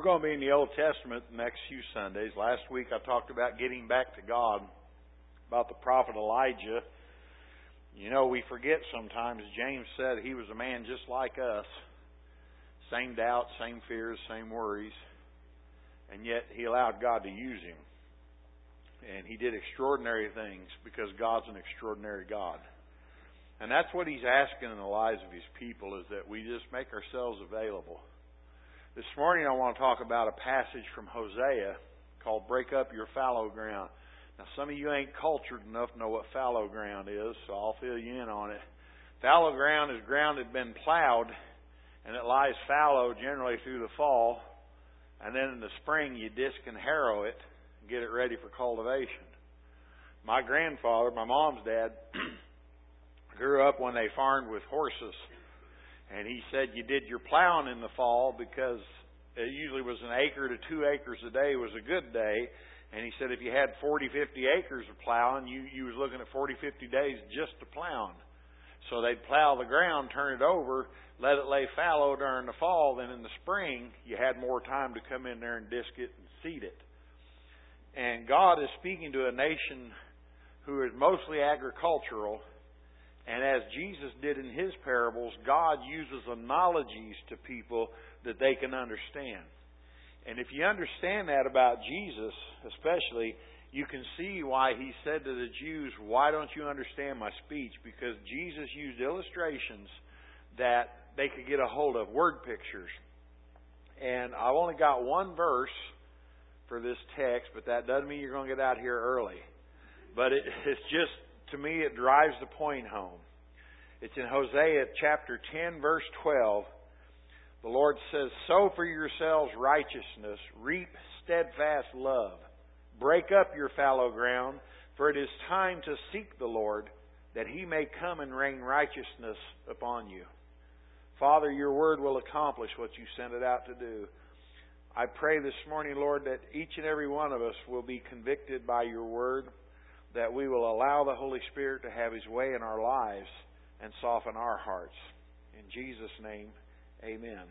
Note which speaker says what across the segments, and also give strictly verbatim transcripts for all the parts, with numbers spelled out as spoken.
Speaker 1: We're going to be in the Old Testament the next few Sundays. Last week I talked about getting back to God, about the prophet Elijah. You know, we forget sometimes, James said he was a man just like us. Same doubts, same fears, same worries. And yet he allowed God to use him. And he did extraordinary things because God's an extraordinary God. And that's what he's asking in the lives of his people, is that we just make ourselves available. This morning I want to talk about a passage from Hosea called Break Up Your Fallow Ground. Now some of you ain't cultured enough to know what fallow ground is, so I'll fill you in on it. Fallow ground is ground that had been plowed, and it lies fallow generally through the fall. And then in the spring you disc and harrow it and get it ready for cultivation. My grandfather, my mom's dad, grew up when they farmed with horses. And he said you did your plowing in the fall because it usually was an acre to two acres a day was a good day. And he said if you had forty, fifty acres of plowing, you, you was looking at forty, fifty days just to plowing. So they'd plow the ground, turn it over, let it lay fallow during the fall. Then in the spring, you had more time to come in there and disc it and seed it. And God is speaking to a nation who is mostly agricultural. And as Jesus did in His parables, God uses analogies to people that they can understand. And if you understand that about Jesus, especially, you can see why He said to the Jews, why don't you understand my speech? Because Jesus used illustrations that they could get a hold of, word pictures. And I've only got one verse for this text, but that doesn't mean you're going to get out here early. But it, it's just, to me, it drives the point home. It's in Hosea chapter ten, verse twelve. The Lord says, sow for yourselves righteousness, reap steadfast love. Break up your fallow ground, for it is time to seek the Lord, that He may come and rain righteousness upon you. Father, your word will accomplish what you sent it out to do. I pray this morning, Lord, that each and every one of us will be convicted by your word, that we will allow the Holy Spirit to have His way in our lives and soften our hearts. In Jesus' name, amen.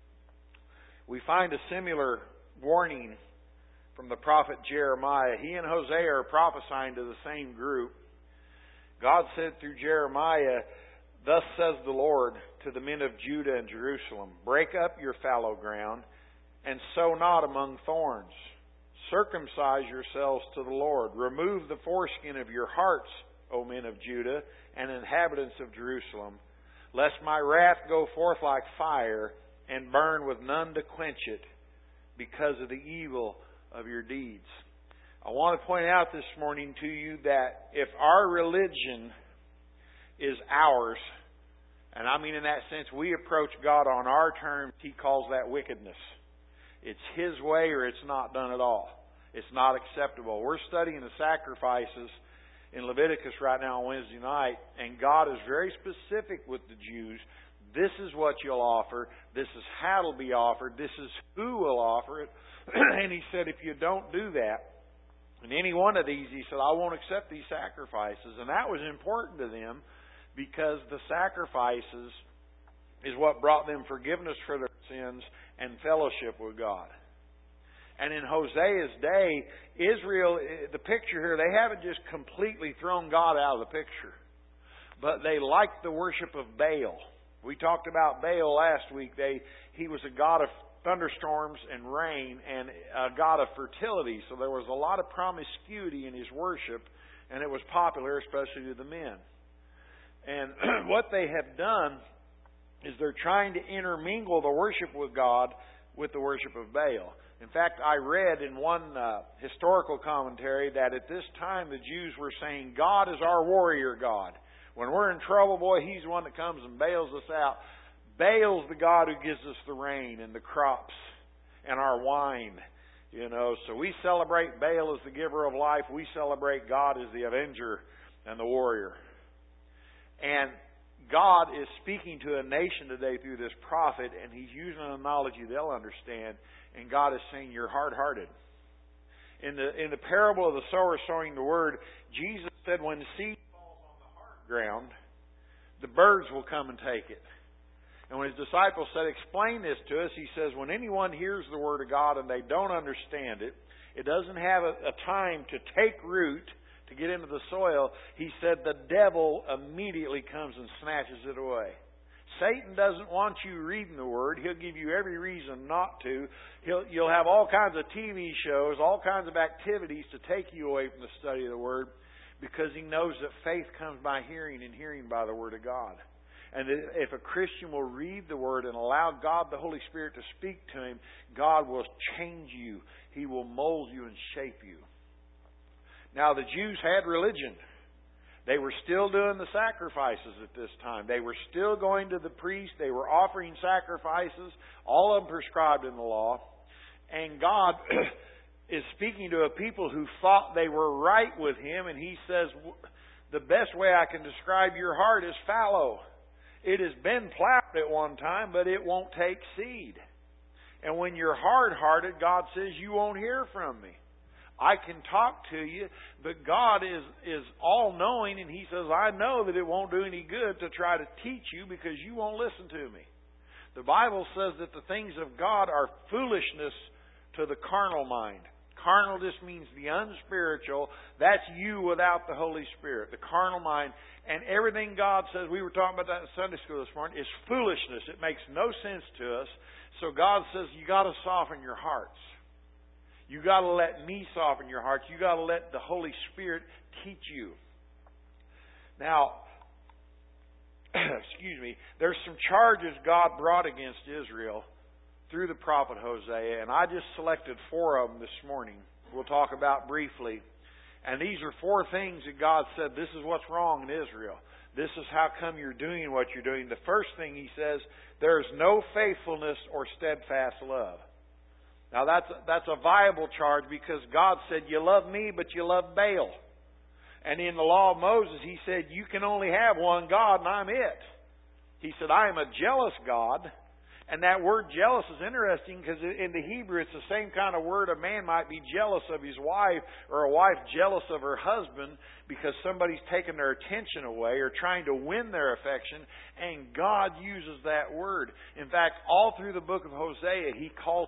Speaker 1: We find a similar warning from the prophet Jeremiah. He and Hosea are prophesying to the same group. God said through Jeremiah, thus says the Lord to the men of Judah and Jerusalem, break up your fallow ground and sow not among thorns. Circumcise yourselves to the Lord. Remove the foreskin of your hearts, O men of Judah and inhabitants of Jerusalem, lest my wrath go forth like fire and burn with none to quench it because of the evil of your deeds. I want to point out this morning to you that if our religion is ours, and I mean in that sense we approach God on our terms, He calls that wickedness. It's His way or it's not done at all. It's not acceptable. We're studying the sacrifices in Leviticus right now on Wednesday night, and God is very specific with the Jews. This is what you'll offer. This is how it'll be offered. This is who will offer it. And He said, if you don't do that, in any one of these, He said, I won't accept these sacrifices. And that was important to them because the sacrifices is what brought them forgiveness for their sins and fellowship with God. And in Hosea's day, Israel, the picture here, they haven't just completely thrown God out of the picture. But they liked the worship of Baal. We talked about Baal last week. They, he was a god of thunderstorms and rain and a god of fertility. So there was a lot of promiscuity in his worship, and it was popular, especially to the men. And what they have done is they're trying to intermingle the worship with God with the worship of Baal. In fact, I read in one uh, historical commentary that at this time the Jews were saying, God is our warrior God. When we're in trouble, boy, He's the one that comes and bails us out. Baal's the God who gives us the rain and the crops and our wine. You know, so we celebrate Baal as the giver of life. We celebrate God as the avenger and the warrior. And God is speaking to a nation today through this prophet, and He's using an analogy they'll understand. And God is saying, you're hard-hearted. In the in the parable of the sower sowing the word, Jesus said, when the seed falls on the hard ground, the birds will come and take it. And when His disciples said, explain this to us, He says, when anyone hears the Word of God and they don't understand it, it doesn't have a, a time to take root, to get into the soil, He said the devil immediately comes and snatches it away. Satan doesn't want you reading the Word. He'll give you every reason not to. He'll, you'll have all kinds of T V shows, all kinds of activities to take you away from the study of the Word, because he knows that faith comes by hearing and hearing by the Word of God. And that if a Christian will read the Word and allow God, the Holy Spirit, to speak to him, God will change you. He will mold you and shape you. Now, the Jews had religion. They were still doing the sacrifices at this time. They were still going to the priest. They were offering sacrifices, all of them prescribed in the law. And God is speaking to a people who thought they were right with Him. And He says, the best way I can describe your heart is fallow. It has been plowed at one time, but it won't take seed. And when you're hard-hearted, God says, you won't hear from me. I can talk to you, but God is, is all-knowing, and He says, I know that it won't do any good to try to teach you because you won't listen to me. The Bible says that the things of God are foolishness to the carnal mind. Carnal just means the unspiritual. That's you without the Holy Spirit, the carnal mind. And everything God says, we were talking about that in Sunday school this morning, is foolishness. It makes no sense to us. So God says, you got to soften your hearts. You got to let me soften your hearts. You got to let the Holy Spirit teach you. Now, excuse me, there's some charges God brought against Israel through the prophet Hosea, and I just selected four of them this morning. We'll talk about briefly. And these are four things that God said, this is what's wrong in Israel. This is how come you're doing what you're doing. The first thing He says, there is no faithfulness or steadfast love. Now that's that's a viable charge, because God said, you love me, but you love Baal. And in the law of Moses, He said, you can only have one God, and I'm it. He said, I am a jealous God. And that word jealous is interesting, because in the Hebrew it's the same kind of word. A man might be jealous of his wife, or a wife jealous of her husband, because somebody's taken their attention away or trying to win their affection. And God uses that word. In fact, all through the book of Hosea, He calls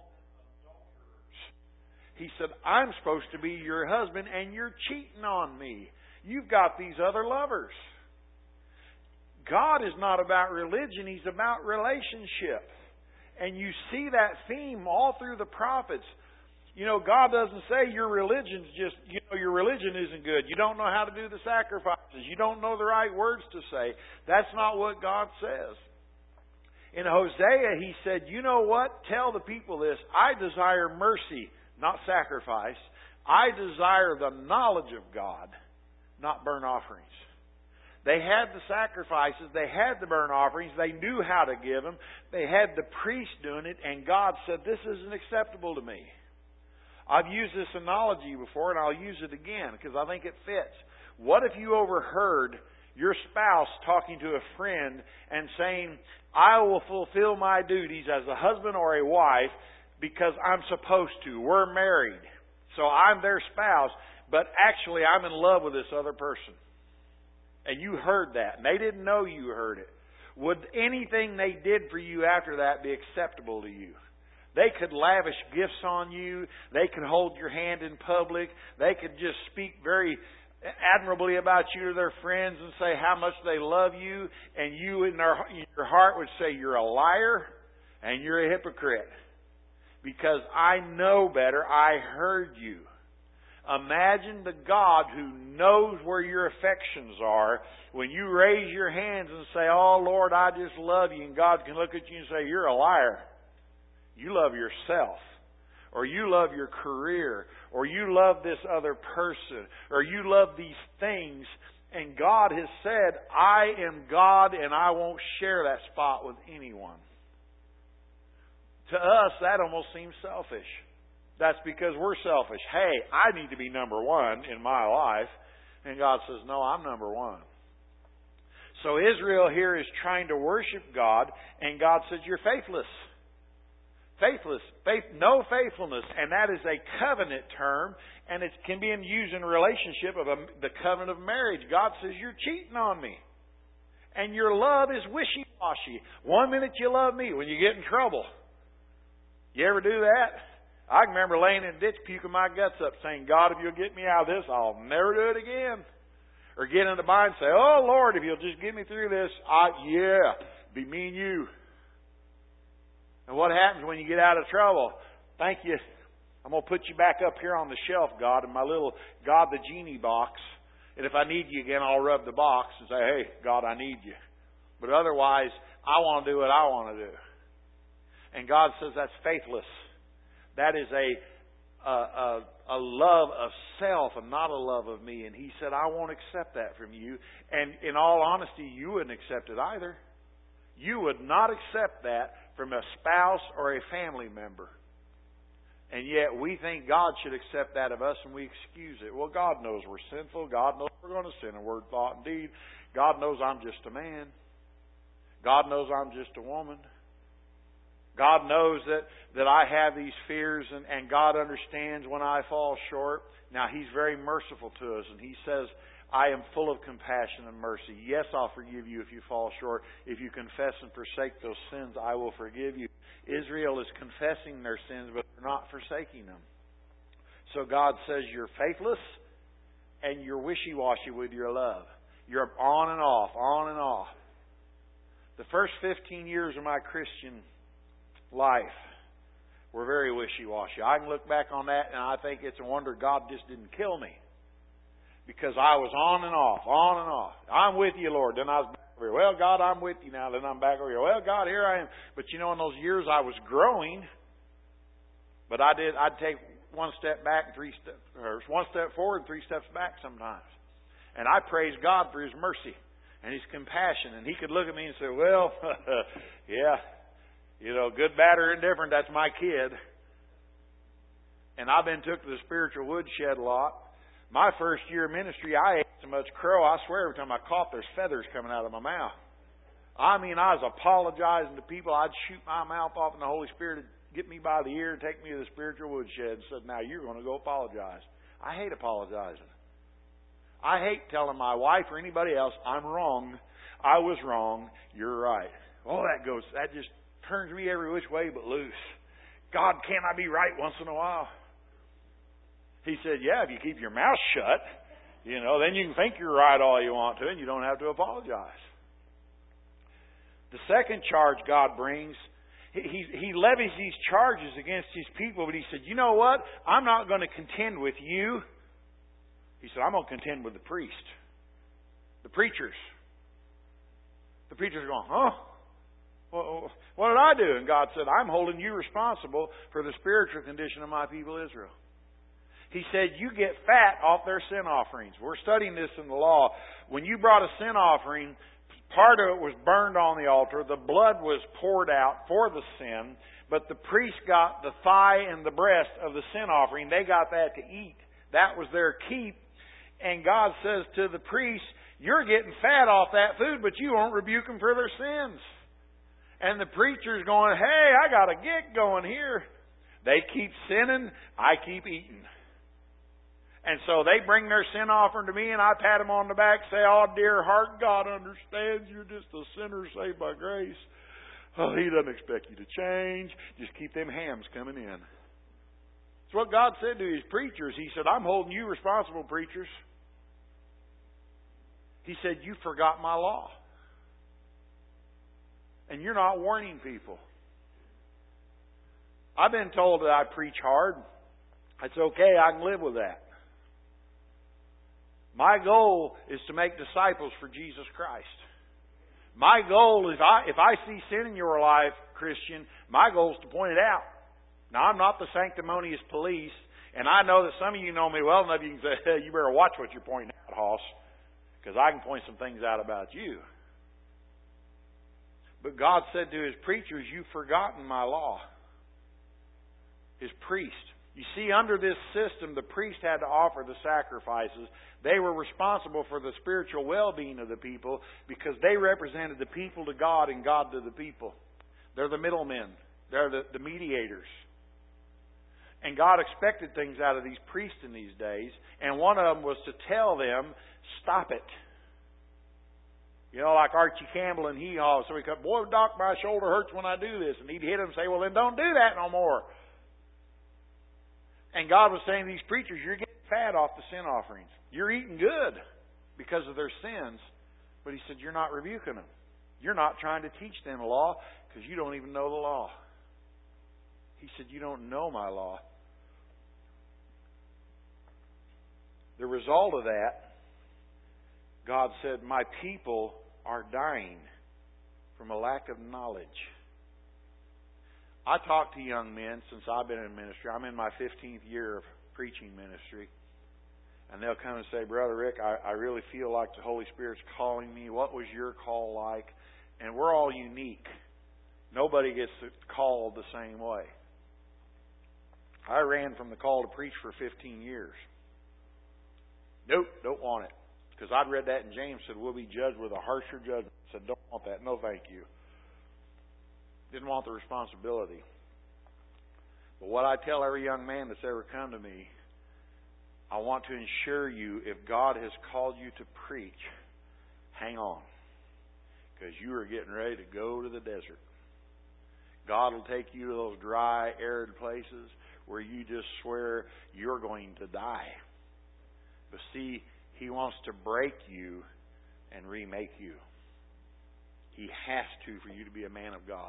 Speaker 1: He said, I'm supposed to be your husband and you're cheating on me. You've got these other lovers. God is not about religion. He's about relationship. And you see that theme all through the prophets. You know, God doesn't say your religion's just, you know, your religion isn't good. You don't know how to do the sacrifices. You don't know the right words to say. That's not what God says. In Hosea, He said, you know what? Tell the people this. I desire mercy, not sacrifice. I desire the knowledge of God, not burnt offerings. They had the sacrifices. They had the burnt offerings. They knew how to give them. They had the priest doing it. And God said, this isn't acceptable to me. I've used this analogy before, and I'll use it again because I think it fits. What if you overheard your spouse talking to a friend and saying, I will fulfill my duties as a husband or a wife because I'm supposed to. We're married. So I'm their spouse, but actually I'm in love with this other person. And you heard that, and they didn't know you heard it. Would anything they did for you after that be acceptable to you? They could lavish gifts on you. They could hold your hand in public. They could just speak very admirably about you to their friends and say how much they love you. And you in, their, in your heart would say you're a liar and you're a hypocrite. Because I know better. I heard you. Imagine the God who knows where your affections are. When you raise your hands and say, oh Lord, I just love you. And God can look at you and say, you're a liar. You love yourself. Or you love your career. Or you love this other person. Or you love these things. And God has said, I am God and I won't share that spot with anyone. To us, that almost seems selfish. That's because we're selfish. Hey, I need to be number one in my life. And God says, no, I'm number one. So Israel here is trying to worship God. And God says, you're faithless. Faithless. Faith, no faithfulness. And that is a covenant term. And it can be used in relationship of a, the covenant of marriage. God says, you're cheating on me. And your love is wishy-washy. wishy-washy. One minute you love me when you get in trouble. You ever do that? I can remember laying in a ditch puking my guts up saying, God, if you'll get me out of this, I'll never do it again. Or get in the bind and say, oh, Lord, if you'll just get me through this, I, yeah, be me and you. And what happens when you get out of trouble? Thank you. I'm going to put you back up here on the shelf, God, in my little God the Genie box. And if I need you again, I'll rub the box and say, hey, God, I need you. But otherwise, I want to do what I want to do. And God says that's faithless. That is a, a, a, a love of self and not a love of me. And He said, I won't accept that from you. And in all honesty, you wouldn't accept it either. You would not accept that from a spouse or a family member. And yet we think God should accept that of us and we excuse it. Well, God knows we're sinful. God knows we're going to sin in word, thought, and deed. God knows I'm just a man. God knows I'm just a woman. God knows that, that I have these fears and, and God understands when I fall short. Now, He's very merciful to us and He says, I am full of compassion and mercy. Yes, I'll forgive you if you fall short. If you confess and forsake those sins, I will forgive you. Israel is confessing their sins, but they're not forsaking them. So God says you're faithless and you're wishy-washy with your love. You're on and off, on and off. The first fifteen years of my Christian life were very wishy-washy. I can look back on that and I think it's a wonder God just didn't kill me. Because I was on and off, on and off. I'm with you, Lord. Then I was back over here. Well, God, I'm with you now. Then I'm back over here. Well, God, here I am. But you know, in those years I was growing. But I did. I'd take one step back and three steps, or one step forward and three steps back sometimes. And I praise God for His mercy and His compassion. And He could look at me and say, well, yeah, you know, good, bad, or indifferent, that's my kid. And I've been took to the spiritual woodshed a lot. My first year of ministry, I ate so much crow, I swear every time I coughed, there's feathers coming out of my mouth. I mean, I was apologizing to people. I'd shoot my mouth off and the Holy Spirit would get me by the ear and take me to the spiritual woodshed and said, now you're going to go apologize. I hate apologizing. I hate telling my wife or anybody else, I'm wrong. I was wrong. You're right. Oh, that goes, that just turns me every which way but loose. God, can't I be right once in a while? He said, yeah, if you keep your mouth shut, you know, then you can think you're right all you want to and you don't have to apologize. The second charge God brings, he, he, he levies these charges against His people, but He said, you know what? I'm not going to contend with you. He said, I'm going to contend with the priest, the preachers. The preachers are going, huh? Well, what did I do? And God said, I'm holding you responsible for the spiritual condition of my people Israel. He said, you get fat off their sin offerings. We're studying this in the law. When you brought a sin offering, part of it was burned on the altar. The blood was poured out for the sin. But the priest got the thigh and the breast of the sin offering. They got that to eat. That was their keep. And God says to the priest, you're getting fat off that food, but you won't rebuke them for their sins. And the preacher's going, hey, I got a gig going here. They keep sinning, I keep eating. And so they bring their sin offering to me and I pat them on the back, say, oh, dear heart, God understands you're just a sinner saved by grace. Oh, He doesn't expect you to change. Just keep them hams coming in. It's what God said to His preachers. He said, I'm holding you responsible, preachers. He said, you forgot my law. And you're not warning people. I've been told that I preach hard. It's okay, I can live with that. My goal is to make disciples for Jesus Christ. My goal is, I, if I see sin in your life, Christian, my goal is to point it out. Now, I'm not the sanctimonious police, and I know that some of you know me well enough, you can say, hey, you better watch what you're pointing out, Hoss, because I can point some things out about you. But God said to His preachers, you've forgotten my law. His priest. You see, under this system, the priest had to offer the sacrifices. They were responsible for the spiritual well-being of the people because they represented the people to God and God to the people. They're the middlemen. They're the, the mediators. And God expected things out of these priests in these days. And one of them was to tell them, stop it. You know, like Archie Campbell and Hee Haw. So he could, boy, Doc, my shoulder hurts when I do this. And he'd hit him and say, well, then don't do that no more. And God was saying to these preachers, you're getting fat off the sin offerings. You're eating good because of their sins. But He said, you're not rebuking them. You're not trying to teach them the law because you don't even know the law. He said, you don't know my law. The result of that, God said, my people are dying from a lack of knowledge. I talk to young men since I've been in ministry. I'm in my fifteenth year of preaching ministry. And they'll come and say, Brother Rick, I, I really feel like the Holy Spirit's calling me. What was your call like? And we're all unique. Nobody gets called the same way. I ran from the call to preach for fifteen years. Nope, don't want it. Because I'd read that in James, said we'll be judged with a harsher judgment. I said, don't want that. No, thank you. Didn't want the responsibility. But what I tell every young man that's ever come to me, I want to ensure you, if God has called you to preach, hang on. Because you are getting ready to go to the desert. God will take you to those dry, arid places where you just swear you're going to die. But see, He wants to break you and remake you. He has to for you to be a man of God.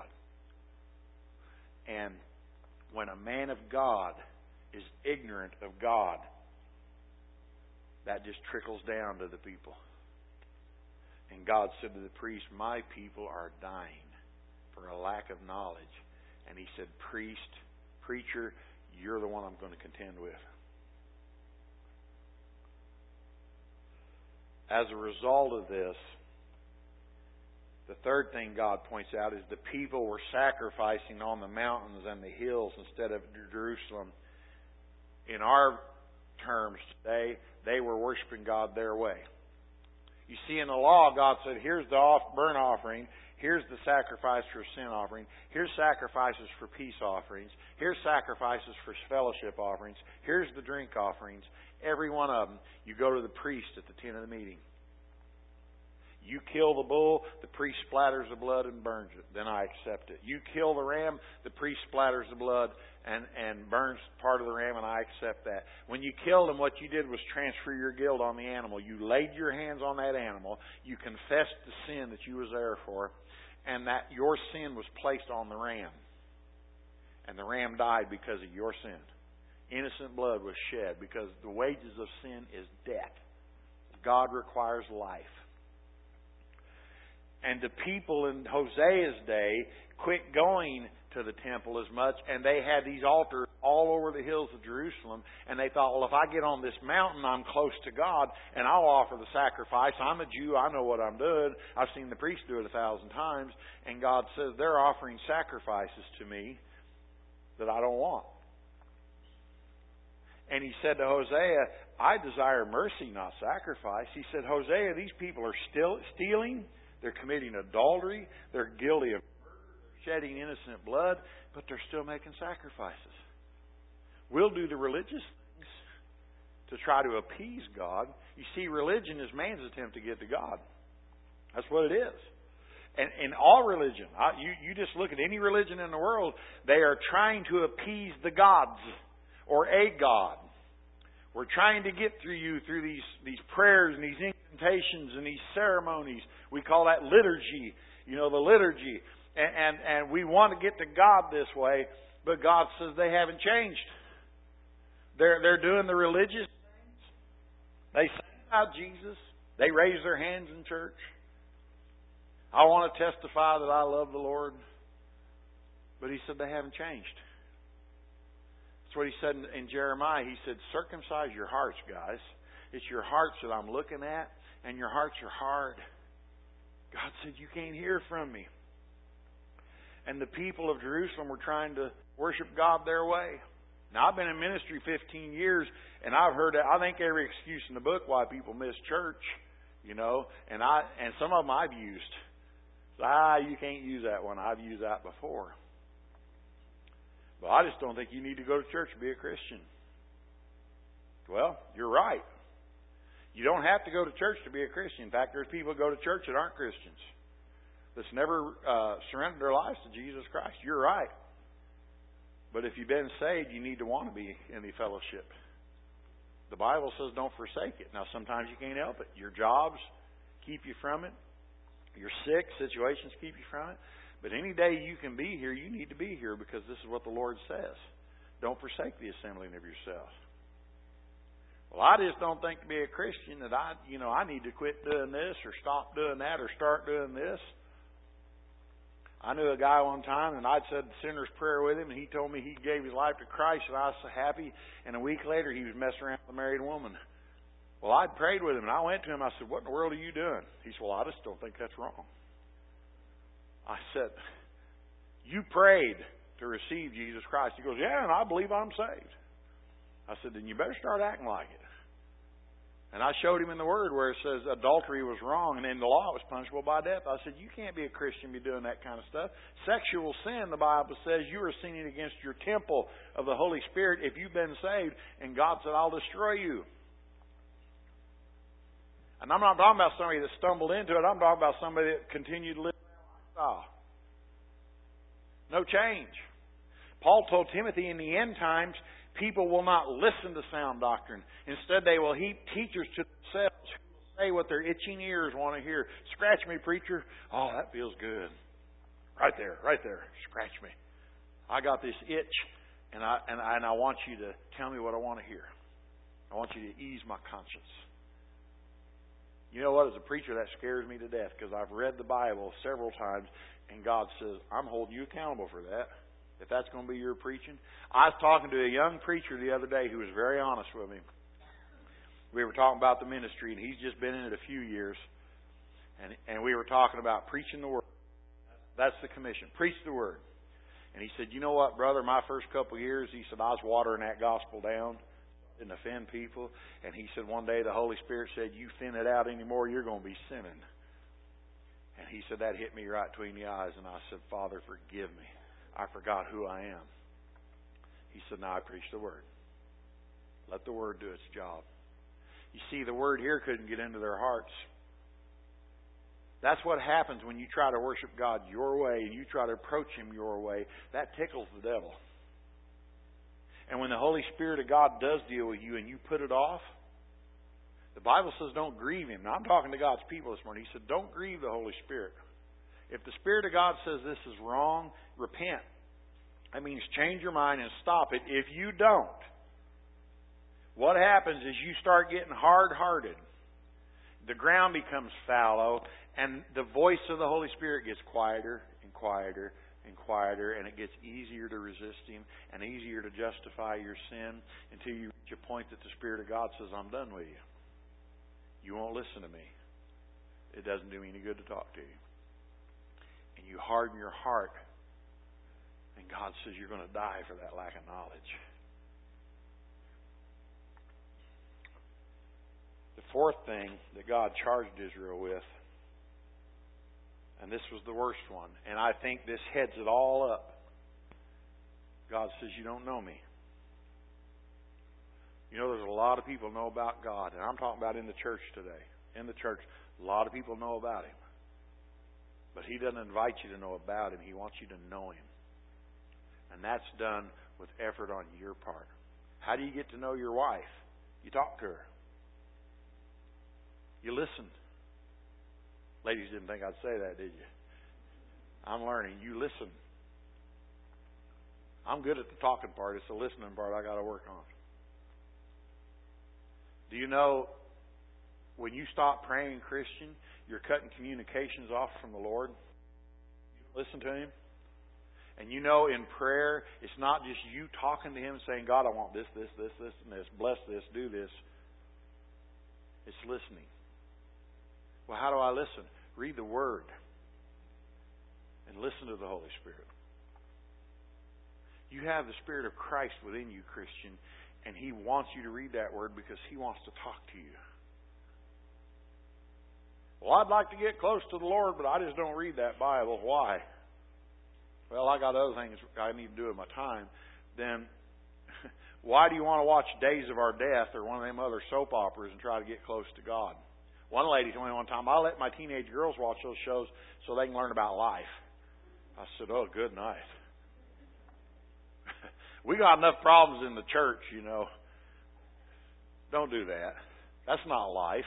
Speaker 1: And when a man of God is ignorant of God, that just trickles down to the people. And God said to the priest, my people are dying for a lack of knowledge. And He said, priest, preacher, you're the one I'm going to contend with. As a result of this, the third thing God points out is the people were sacrificing on the mountains and the hills instead of Jerusalem. In our terms today, they were worshiping God their way. You see, in the law, God said, here's the off burnt offering. Here's the sacrifice for sin offering. Here's sacrifices for peace offerings. Here's sacrifices for fellowship offerings. Here's the drink offerings. Every one of them, you go to the priest at the tent of the meeting. You kill the bull, the priest splatters the blood and burns it. Then I accept it. You kill the ram, the priest splatters the blood and, and burns part of the ram, and I accept that. When you killed him, what you did was transfer your guilt on the animal. You laid your hands on that animal. You confessed the sin that you was there for, and that your sin was placed on the ram. And the ram died because of your sin. Innocent blood was shed because the wages of sin is death. God requires life. And the people in Hosea's day quit going to the temple as much, and they had these altars all over the hills of Jerusalem, and they thought, well, if I get on this mountain, I'm close to God, and I'll offer the sacrifice. I'm a Jew. I know what I'm doing. I've seen the priest do it a thousand times. And God says, they're offering sacrifices to me that I don't want. And He said to Hosea, I desire mercy, not sacrifice. He said, Hosea, these people are still stealing. They're committing adultery. They're guilty of shedding innocent blood, but they're still making sacrifices. We'll do the religious things to try to appease God. You see, religion is man's attempt to get to God. That's what it is. And in all religion, you, you just look at any religion in the world, they are trying to appease the gods or a God. We're trying to get through you through these, these prayers and these incantations and these ceremonies. We call that liturgy. You know, the liturgy. And, and, and we want to get to God this way, but God says they haven't changed. They're, they're doing the religious things. They sing about Jesus. They raise their hands in church. I want to testify that I love the Lord. But He said they haven't changed. That's what He said in, in Jeremiah. He said, circumcise your hearts, guys. It's your hearts that I'm looking at, and your hearts are hard. God said, you can't hear from me. And the people of Jerusalem were trying to worship God their way. Now, I've been in ministry fifteen years, and I've heard, I think, every excuse in the book why people miss church, you know, and I and some of them I've used. Ah, you can't use that one. I've used that before. But I just don't think you need to go to church to be a Christian. Well, you're right. You don't have to go to church to be a Christian. In fact, there's people who go to church that aren't Christians, that's never uh, surrendered their lives to Jesus Christ. You're right. But if you've been saved, you need to want to be in the fellowship. The Bible says don't forsake it. Now, sometimes you can't help it. Your jobs keep you from it. You're sick. Situations keep you from it. But any day you can be here, you need to be here because this is what the Lord says. Don't forsake the assembling of yourselves. Well, I just don't think to be a Christian that I, you know, I need to quit doing this or stop doing that or start doing this. I knew a guy one time, and I'd said the sinner's prayer with him, and he told me he gave his life to Christ, and I was so happy. And a week later, he was messing around with a married woman. Well, I'd prayed with him, and I went to him. I said, "What in the world are you doing?" He said, "Well, I just don't think that's wrong." I said, "You prayed to receive Jesus Christ." He goes, "Yeah, and I believe I'm saved." I said, "Then you better start acting like it." And I showed him in the Word where it says adultery was wrong and in the law it was punishable by death. I said, you can't be a Christian and be doing that kind of stuff. Sexual sin, the Bible says, you are sinning against your temple of the Holy Spirit if you've been saved. And God said, I'll destroy you. And I'm not talking about somebody that stumbled into it. I'm talking about somebody that continued to live that lifestyle. No change. Paul told Timothy in the end times, people will not listen to sound doctrine. Instead, they will heap teachers to themselves who will say what their itching ears want to hear. Scratch me, preacher. Oh, that feels good. Right there, right there. Scratch me. I got this itch, and I and I, and I want you to tell me what I want to hear. I want you to ease my conscience. You know what? As a preacher, that scares me to death because I've read the Bible several times, and God says, I'm holding you accountable for that. If that's going to be your preaching. I was talking to a young preacher the other day who was very honest with me. We were talking about the ministry, and he's just been in it a few years. And and we were talking about preaching the Word. That's the commission. Preach the Word. And he said, you know what, brother, my first couple of years, he said, I was watering that gospel down. Didn't offend people. And he said, one day the Holy Spirit said, you thin it out anymore, you're going to be sinning. And he said, that hit me right between the eyes. And I said, Father, forgive me. I forgot who I am. He said, now I preach the Word. Let the Word do its job. You see, the Word here couldn't get into their hearts. That's what happens when you try to worship God your way and you try to approach Him your way. That tickles the devil. And when the Holy Spirit of God does deal with you and you put it off, the Bible says don't grieve Him. Now, I'm talking to God's people this morning. He said, don't grieve the Holy Spirit. If the Spirit of God says this is wrong, repent. That means change your mind and stop it. If you don't, what happens is you start getting hard-hearted. The ground becomes fallow, and the voice of the Holy Spirit gets quieter and quieter and quieter, and it gets easier to resist Him and easier to justify your sin until you reach a point that the Spirit of God says, I'm done with you. You won't listen to me. It doesn't do me any good to talk to you. And you harden your heart, and God says you're going to die for that lack of knowledge. The fourth thing that God charged Israel with, and this was the worst one, and I think this heads it all up. God says, you don't know me. You know, there's a lot of people know about God, and I'm talking about in the church today. In the church, a lot of people know about Him. But He doesn't invite you to know about Him. He wants you to know Him. And that's done with effort on your part. How do you get to know your wife? You talk to her. You listen. Ladies didn't think I'd say that, did you? I'm learning. You listen. I'm good at the talking part. It's the listening part I got to work on. Do you know when you stop praying Christian, you're cutting communications off from the Lord? You don't listen to Him. And you know in prayer, it's not just you talking to Him saying, God, I want this, this, this, this, and this. Bless this, do this. It's listening. Well, how do I listen? Read the Word. And listen to the Holy Spirit. You have the Spirit of Christ within you, Christian, and He wants you to read that Word because He wants to talk to you. Well, I'd like to get close to the Lord, but I just don't read that Bible. Why? Well, I got other things I need to do with my time. Then Why do you want to watch Days of Our Death or one of them other soap operas and try to get close to God? One lady told me one time, I let my teenage girls watch those shows so they can learn about life. I said, oh, good night. We got enough problems in the church, you know. Don't do that. That's not life.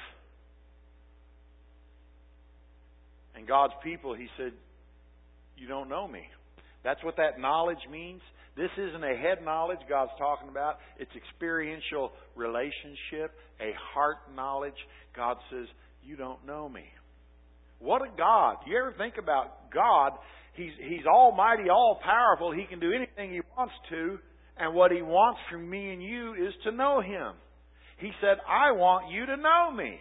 Speaker 1: And God's people, He said, you don't know me. That's what that knowledge means. This isn't a head knowledge God's talking about. It's experiential relationship, a heart knowledge. God says, you don't know me. What a God. You ever think about God? He's, he's almighty, all powerful. He can do anything He wants to. And what He wants from me and you is to know Him. He said, I want you to know me.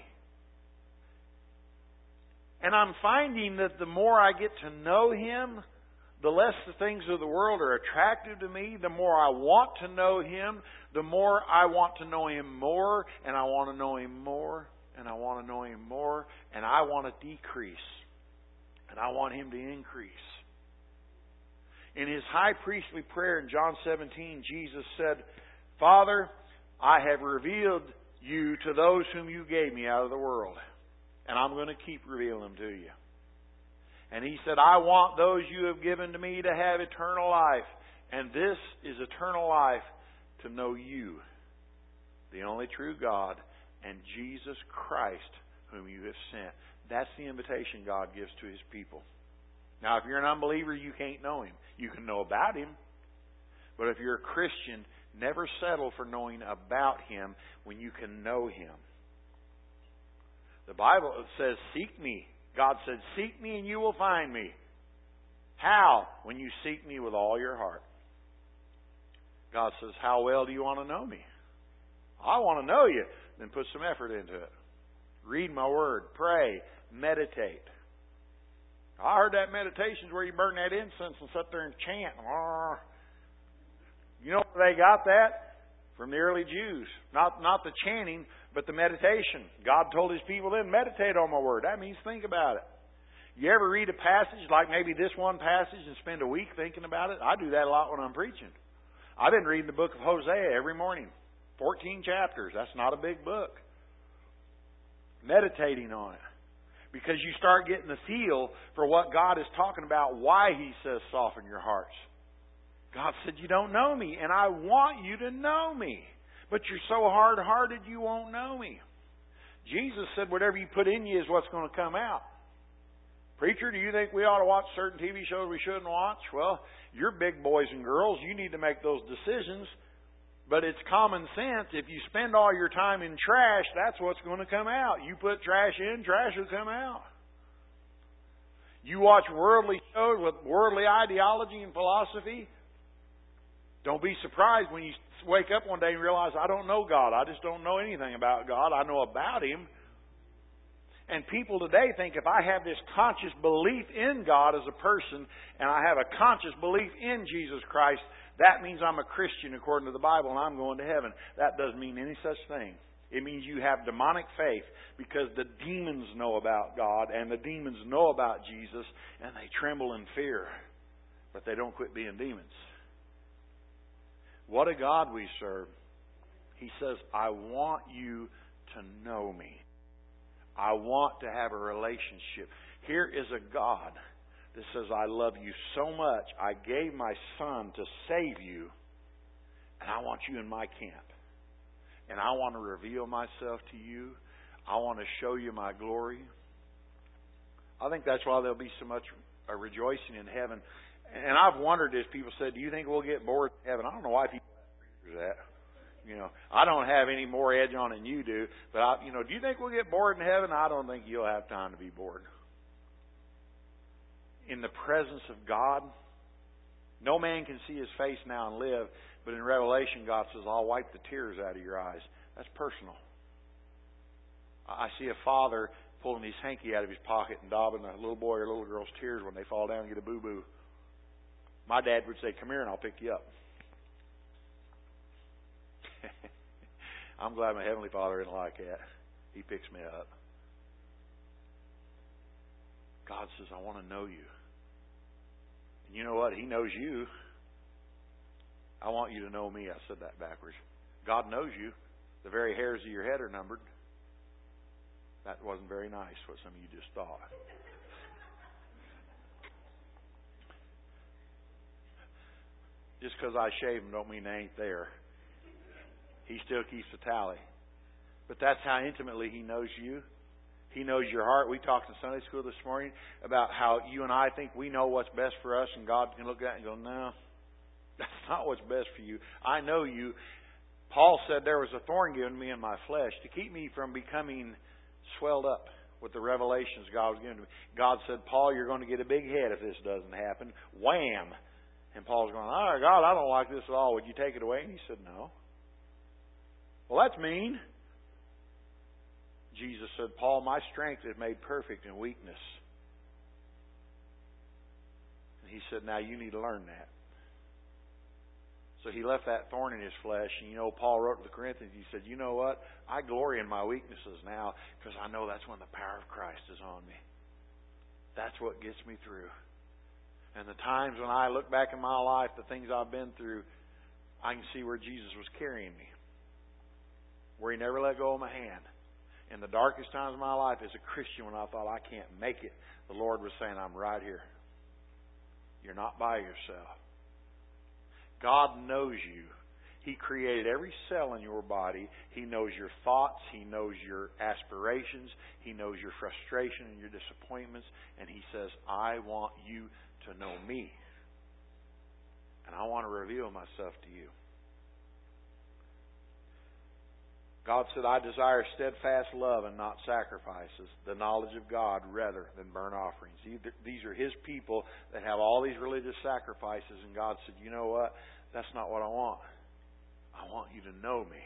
Speaker 1: And I'm finding that the more I get to know Him, the less the things of the world are attractive to me. The more I want to know Him, the more I want to know Him more. And I want to know Him more. And I want to know Him more. And I want to decrease. And I want Him to increase. In His high priestly prayer in John seventeen, Jesus said, Father, I have revealed you to those whom you gave me out of the world. And I'm going to keep revealing them to you. And He said, I want those you have given to me to have eternal life. And this is eternal life, to know you, the only true God, and Jesus Christ, whom you have sent. That's the invitation God gives to His people. Now, if you're an unbeliever, you can't know Him. You can know about Him. But if you're a Christian, never settle for knowing about Him when you can know Him. The Bible says, seek me. God said, seek me and you will find me. How? When you seek me with all your heart. God says, how well do you want to know me? I want to know you. Then put some effort into it. Read my word. Pray. Meditate. I heard that meditation's where you burn that incense and sit there and chant. You know where they got that? From the early Jews. Not not the chanting, but the meditation. God told His people then, meditate on my word. That means think about it. You ever read a passage like maybe this one passage and spend a week thinking about it? I do that a lot when I'm preaching. I've been reading the book of Hosea every morning. fourteen chapters. That's not a big book. Meditating on it. Because you start getting the feel for what God is talking about, why He says soften your hearts. God said, you don't know me, and I want you to know me. But you're so hard-hearted you won't know me. Jesus said, whatever you put in you is what's going to come out. Preacher, do you think we ought to watch certain T V shows we shouldn't watch? Well, you're big boys and girls. You need to make those decisions. But it's common sense. If you spend all your time in trash, that's what's going to come out. You put trash in, trash will come out. You watch worldly shows with worldly ideology and philosophy. Don't be surprised when you wake up one day and realize, I don't know God. I just don't know anything about God. I know about Him. And people today think if I have this conscious belief in God as a person and I have a conscious belief in Jesus Christ, that means I'm a Christian according to the Bible and I'm going to heaven. That doesn't mean any such thing. It means you have demonic faith because the demons know about God and the demons know about Jesus and they tremble in fear. But they don't quit being demons. What a God we serve. He says, I want you to know me. I want to have a relationship. Here is a God that says, I love you so much, I gave my Son to save you, and I want you in my camp. And I want to reveal myself to you. I want to show you my glory. I think that's why there'll be so much uh, rejoicing in heaven. And I've wondered this. People said, do you think we'll get bored in heaven? I don't know why people ask that. You know, I don't have any more edge on it than you do. But, I, you know, do you think we'll get bored in heaven? I don't think you'll have time to be bored. In the presence of God, no man can see His face now and live. But in Revelation, God says, I'll wipe the tears out of your eyes. That's personal. I see a father pulling his hanky out of his pocket and daubing a little boy or little girl's tears when they fall down and get a boo-boo. My dad would say, come here and I'll pick you up. I'm glad my Heavenly Father isn't like that. He picks me up. God says, I want to know you. And you know what? He knows you. I want you to know me. I said that backwards. God knows you. The very hairs of your head are numbered. That wasn't very nice, what some of you just thought. Just because I shave them don't mean they ain't there. He still keeps a tally. But that's how intimately He knows you. He knows your heart. We talked in Sunday school this morning about how you and I think we know what's best for us, and God can look at it and go, no, that's not what's best for you. I know you. Paul said there was a thorn given me in my flesh to keep me from becoming swelled up with the revelations God was giving to me. God said, Paul, you're going to get a big head if this doesn't happen. Wham! And Paul's going, oh, God, I don't like this at all. Would you take it away? And he said, no. Well, that's mean. Jesus said, Paul, my strength is made perfect in weakness. And he said, now you need to learn that. So he left that thorn in his flesh. And you know, Paul wrote to the Corinthians, he said, you know what? I glory in my weaknesses now because I know that's when the power of Christ is on me. That's what gets me through. And the times when I look back in my life, the things I've been through, I can see where Jesus was carrying me. Where He never let go of my hand. In the darkest times of my life as a Christian, when I thought I can't make it, the Lord was saying, I'm right here. You're not by yourself. God knows you. He created every cell in your body. He knows your thoughts. He knows your aspirations. He knows your frustration and your disappointments. And He says, I want you to know me. And I want to reveal myself to you. God said, I desire steadfast love and not sacrifices, the knowledge of God rather than burnt offerings. These are His people that have all these religious sacrifices, and God said, you know what? That's not what I want. I want you to know me.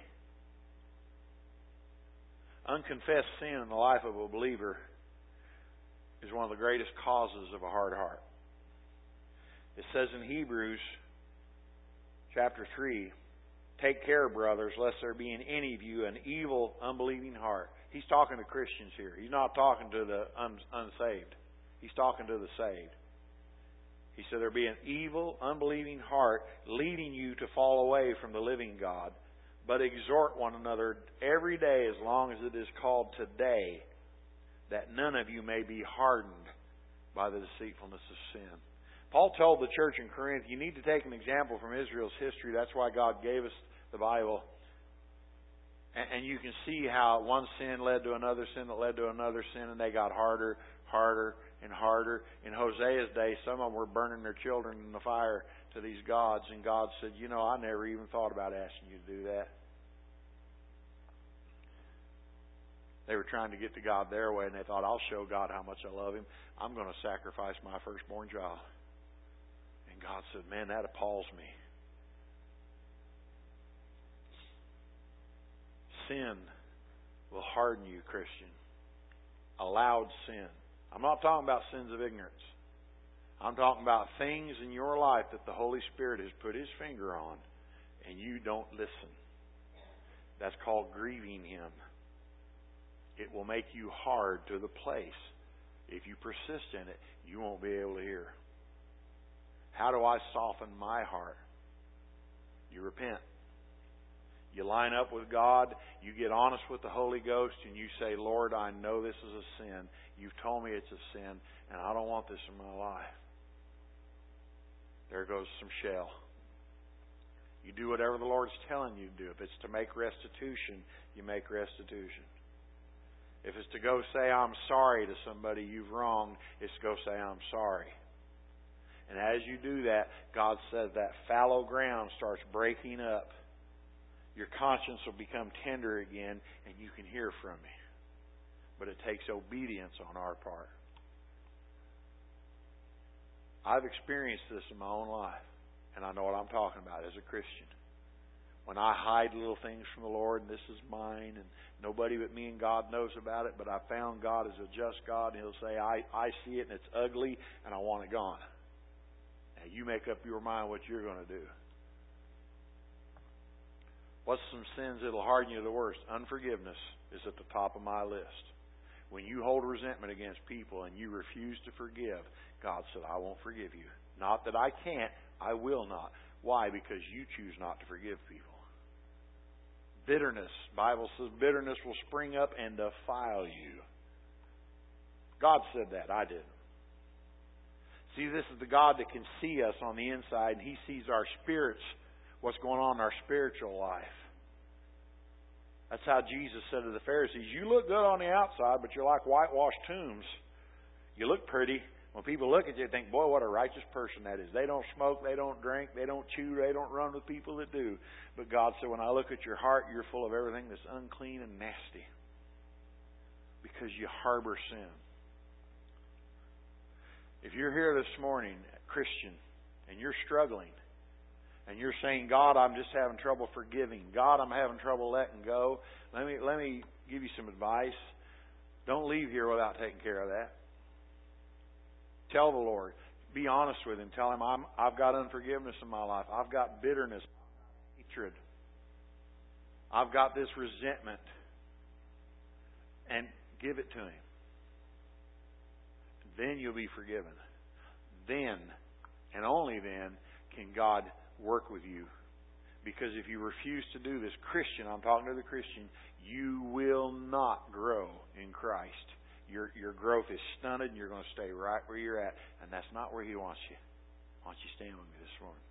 Speaker 1: Unconfessed sin in the life of a believer is one of the greatest causes of a hard heart. It says in Hebrews chapter three, take care, brothers, lest there be in any of you an evil, unbelieving heart. He's talking to Christians here. He's not talking to the un- unsaved. He's talking to the saved. He said there be an evil, unbelieving heart leading you to fall away from the living God. But exhort one another every day as long as it is called today, that none of you may be hardened by the deceitfulness of sin. Paul told the church in Corinth, you need to take an example from Israel's history. That's why God gave us the Bible. And you can see how one sin led to another sin that led to another sin, and they got harder, harder, and harder. In Hosea's day, some of them were burning their children in the fire to these gods, and God said, you know, I never even thought about asking you to do that. They were trying to get to God their way, and they thought, I'll show God how much I love Him. I'm going to sacrifice my firstborn child. And God said, man, that appalls me. Sin will harden you, Christian. Allowed sin. I'm not talking about sins of ignorance. I'm talking about things in your life that the Holy Spirit has put His finger on and you don't listen. That's called grieving Him. It will make you hard to the place. If you persist in it, you won't be able to hear. How do I soften my heart? You repent. You line up with God, you get honest with the Holy Ghost, and you say, Lord, I know this is a sin. You've told me it's a sin, and I don't want this in my life. There goes some shell. You do whatever the Lord's telling you to do. If it's to make restitution, you make restitution. If it's to go say, I'm sorry to somebody you've wronged, it's to go say, I'm sorry. And as you do that, God says that fallow ground starts breaking up. Your conscience will become tender again, and you can hear from me. But it takes obedience on our part. I've experienced this in my own life, and I know what I'm talking about as a Christian. When I hide little things from the Lord, and this is mine, and nobody but me and God knows about it, but I found God is a just God, and He'll say, I, I see it, and it's ugly, and I want it gone. Now, you make up your mind what you're going to do. What's some sins that'll harden you the worst? Unforgiveness is at the top of my list. When you hold resentment against people and you refuse to forgive, God said, I won't forgive you. Not that I can't, I will not. Why? Because you choose not to forgive people. Bitterness. The Bible says bitterness will spring up and defile you. God said that. I didn't. See, this is the God that can see us on the inside, and He sees our spirits, what's going on in our spiritual life. That's how Jesus said to the Pharisees, you look good on the outside, but you're like whitewashed tombs. You look pretty. When people look at you, they think, boy, what a righteous person that is. They don't smoke, they don't drink, they don't chew, they don't run with people that do. But God said, when I look at your heart, you're full of everything that's unclean and nasty. Because you harbor sin. If you're here this morning, Christian, and you're struggling, and you're saying, God, I'm just having trouble forgiving. God, I'm having trouble letting go. Let me let me give you some advice. Don't leave here without taking care of that. Tell the Lord. Be honest with Him. Tell Him, I'm, I've got unforgiveness in my life. I've got bitterness, hatred. I've got this resentment. And give it to Him. Then you'll be forgiven. Then, and only then, can God work with you. Because if you refuse to do this, Christian, I'm talking to the Christian, you will not grow in Christ. Your your growth is stunted and you're going to stay right where you're at. And that's not where He wants you. Why don't you stand with me this morning?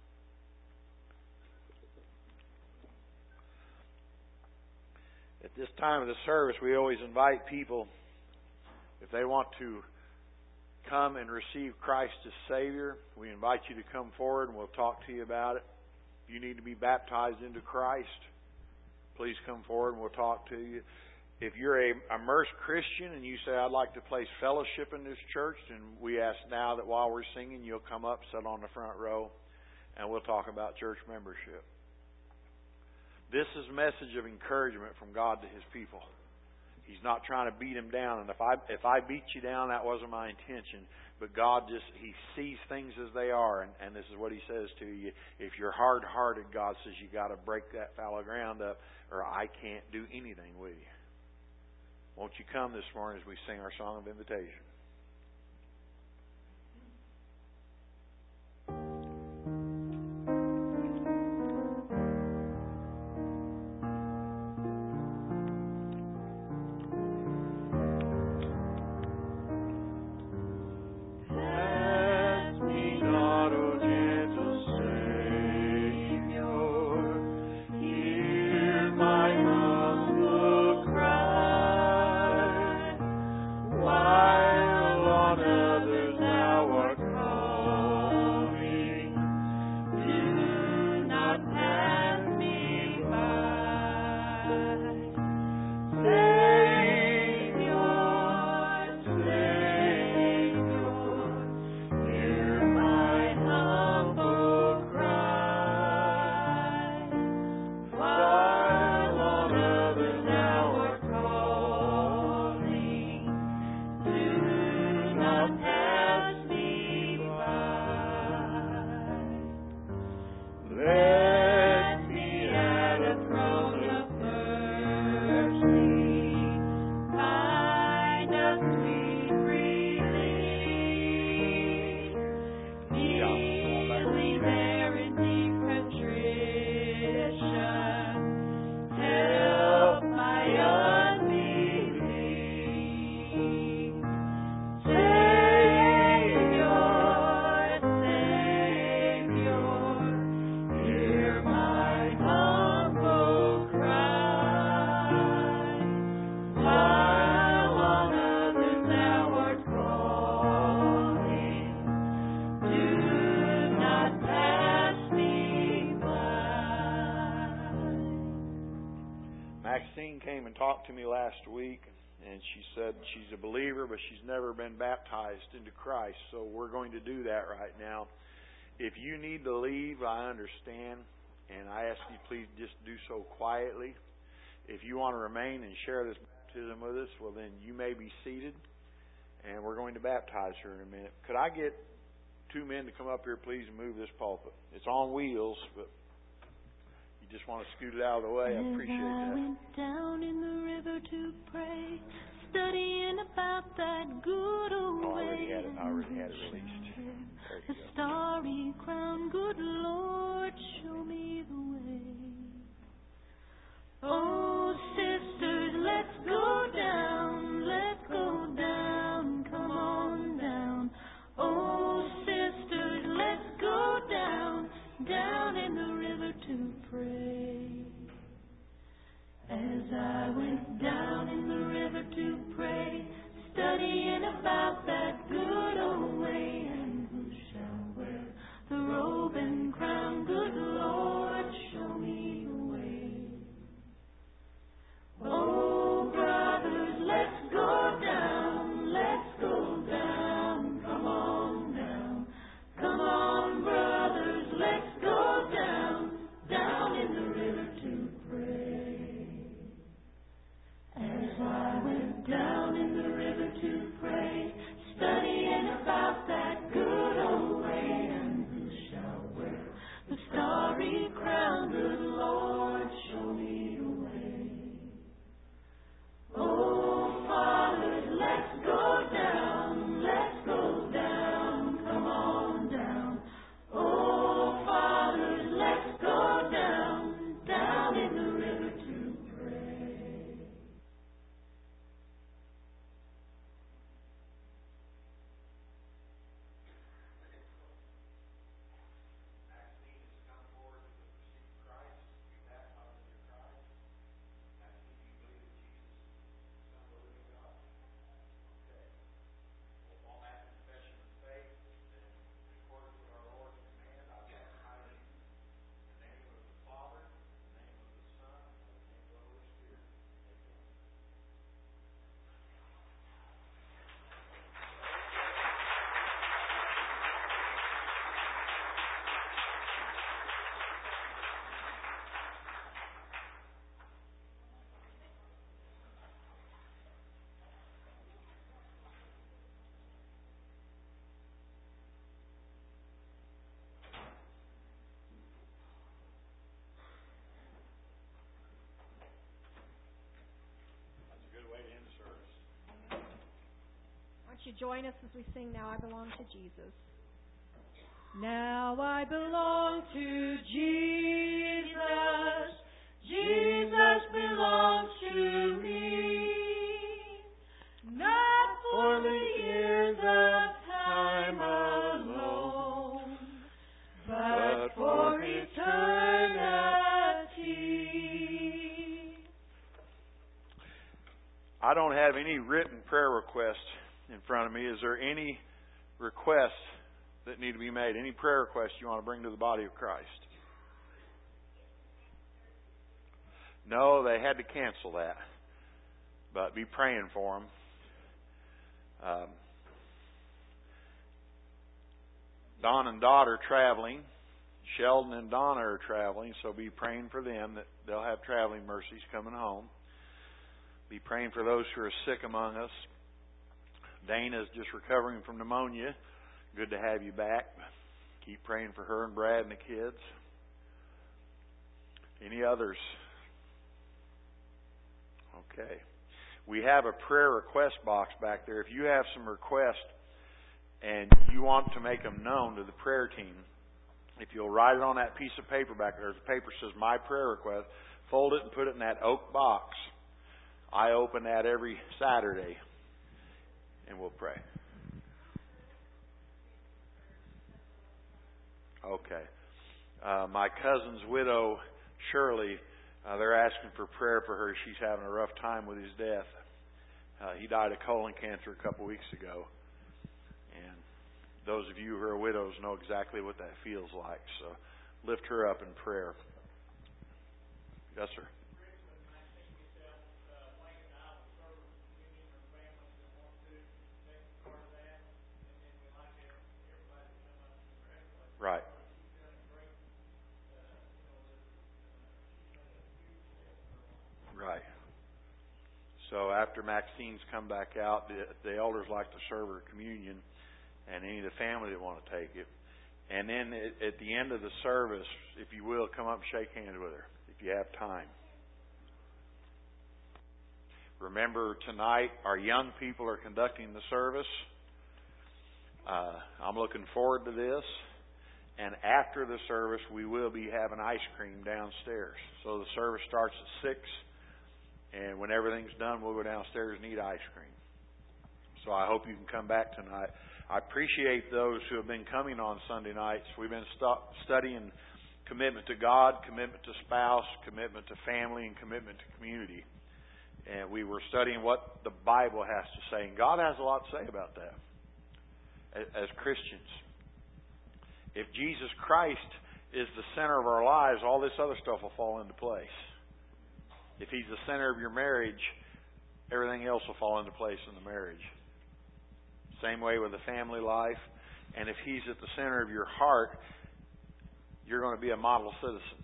Speaker 1: At this time of the service, we always invite people, if they want to come and receive Christ as Savior, we invite you to come forward and we'll talk to you about it. If you need to be baptized into Christ, please come forward and we'll talk to you. If you're a immersed Christian and you say, I'd like to place fellowship in this church, then we ask now that while we're singing, you'll come up, sit on the front row, and we'll talk about church membership. This is a message of encouragement from God to His people. He's not trying to beat them down. And if I if I beat you down, that wasn't my intention. But God just, He sees things as they are. And, and this is what He says to you. If you're hard-hearted, God says you got to break that fallow ground up or I can't do anything with you. Won't you come this morning as we sing our song of invitation? Came and talked to me last week, and she said she's a believer, but she's never been baptized into Christ. So we're going to do that right now. If you need to leave, I understand, and I ask you please just do so quietly. If you want to remain and share this baptism with us, well then you may be seated, and we're going to baptize her in a minute. Could I get two men to come up here, please, and move this pulpit? It's on wheels, but just want to scoot it out of the way. I appreciate that.
Speaker 2: I went down in the river to pray, studying about that good old
Speaker 1: Oh, I
Speaker 2: way.
Speaker 1: already had it. I already had it released. There
Speaker 2: The
Speaker 1: you go.
Speaker 2: starry crown, good Lord, show me the way. Oh, sisters, let's go down, let's go down, come on down. Oh, sisters, let's go down, down in the river to pray. As I went down in the river to pray, studying about that good old way, and who shall wear the robe and crown, good Lord, show me the way. Oh, brothers, let's go down, let's go down, come on down. Come on, brothers, let's go down, down in the river to pray. As I went down in the river to pray, studying about that good old way, and who shall wear the starry crown, good Lord, show me the way. Oh, fathers, let's go down, let's go down, come on down. Oh, fathers, let's go down, down in the river to pray.
Speaker 3: Why don't you join us as we sing Now I Belong to Jesus. Now I belong to Jesus. Jesus belongs to me. Not for the years of time alone, but for eternity.
Speaker 1: I don't have any written prayer requests in front of me. Is there any requests that need to be made? Any prayer requests you want to bring to the body of Christ? No, they had to cancel that. But be praying for them. Um, Don and Dot are traveling. Sheldon and Donna are traveling, so be praying for them that they'll have traveling mercies coming home. Be praying for those who are sick among us. Dana's just recovering from pneumonia. Good to have you back. Keep praying for her and Brad and the kids. Any others? Okay. We have a prayer request box back there. If you have some requests and you want to make them known to the prayer team, if you'll write it on that piece of paper back there, the paper says My Prayer Request, fold it and put it in that oak box. I open that every Saturday, and we'll pray. Okay. Uh, my cousin's widow, Shirley, uh, they're asking for prayer for her. She's having a rough time with his death. Uh, he died of colon cancer a couple weeks ago. And those of you who are widows know exactly what that feels like. So lift her up in prayer. Yes, sir. Right. Right. So after Maxine's come back out, the, the elders like to serve her communion, and any of the family that want to take it. And then at, at the end of the service, if you will, come up and shake hands with her if you have time. Remember, tonight our young people are conducting the service. Uh, I'm looking forward to this. And after the service, we will be having ice cream downstairs. So the service starts at six. And when everything's done, we'll go downstairs and eat ice cream. So I hope you can come back tonight. I appreciate those who have been coming on Sunday nights. We've been stu- studying commitment to God, commitment to spouse, commitment to family, and commitment to community. And we were studying what the Bible has to say. And God has a lot to say about that as Christians. If Jesus Christ is the center of our lives, all this other stuff will fall into place. If He's the center of your marriage, everything else will fall into place in the marriage. Same way with the family life. And if He's at the center of your heart, you're going to be a model citizen.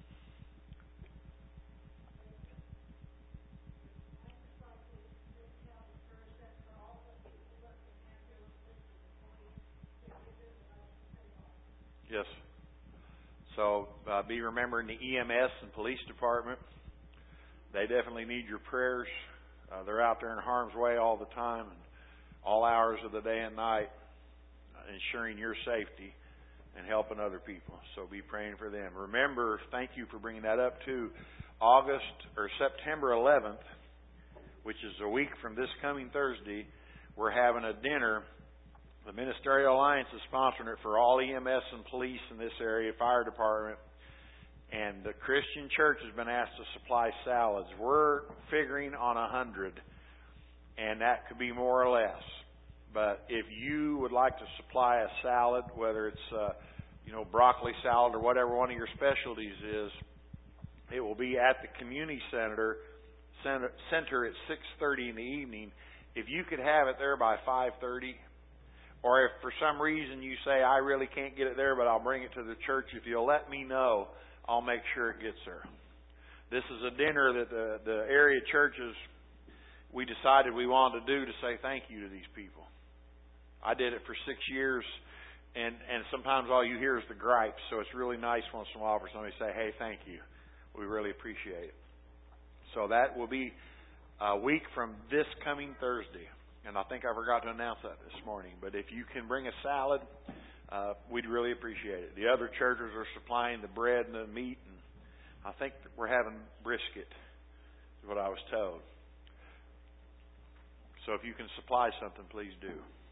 Speaker 1: Yes. So uh, be remembering the E M S and police department. They definitely need your prayers. Uh, they're out there in harm's way all the time, and all hours of the day and night, uh, ensuring your safety and helping other people. So be praying for them. Remember, thank you for bringing that up too. August or September eleventh, which is a week from this coming Thursday, we're having a dinner. The Ministerial Alliance is sponsoring it for all E M S and police in this area, fire department. And the Christian church has been asked to supply salads. We're figuring on a hundred, and that could be more or less. But if you would like to supply a salad, whether it's uh, you know broccoli salad or whatever one of your specialties is, it will be at the community center center, center at six thirty in the evening. If you could have it there by five thirty. Or if for some reason you say, I really can't get it there, but I'll bring it to the church, if you'll let me know, I'll make sure it gets there. This is a dinner that the, the area churches, we decided we wanted to do to say thank you to these people. I did it for six years, and, and sometimes all you hear is the gripes, so it's really nice once in a while for somebody to say, hey, thank you. We really appreciate it. So that will be a week from this coming Thursday. And I think I forgot to announce that this morning. But if you can bring a salad, uh, we'd really appreciate it. The other churches are supplying the bread and the meat. And I think we're having brisket, is what I was told. So if you can supply something, please do.